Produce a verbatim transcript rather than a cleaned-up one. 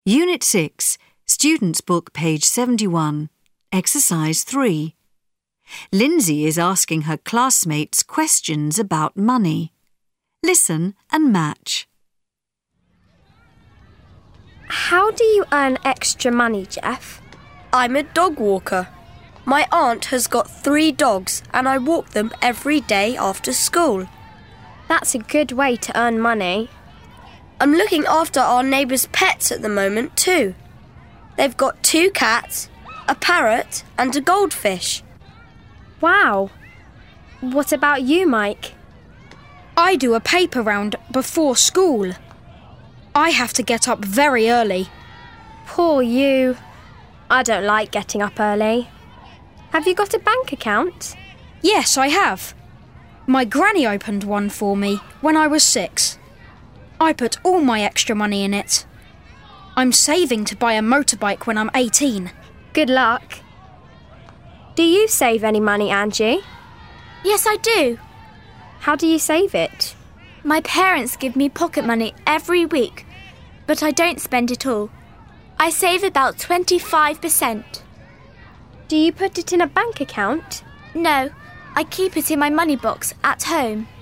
Unit six, Students' Book, page seventy-one, Exercise three. Lindsay is asking her classmates questions about money. Listen and match. How do you earn extra money, Jeff? I'm a dog walker. My aunt has got three dogs and I walk them every day after school. That's a good way to earn money. I'm looking after our neighbours' pets at the moment too. They've got two cats, a parrot and a goldfish. Wow. What about you, Mike? I do a paper round before school. I have to get up very early. Poor you. I don't like getting up early. Have you got a bank account? Yes, I have. My granny opened one for me when I was six. I put all my extra money in it. I'm saving to buy a motorbike when I'm eighteen. Good luck. Do you save any money, Angie? Yes, I do. How do you save it? My parents give me pocket money every week, but I don't spend it all. I save about twenty-five percent. Do you put it in a bank account? No, I keep it in my money box at home.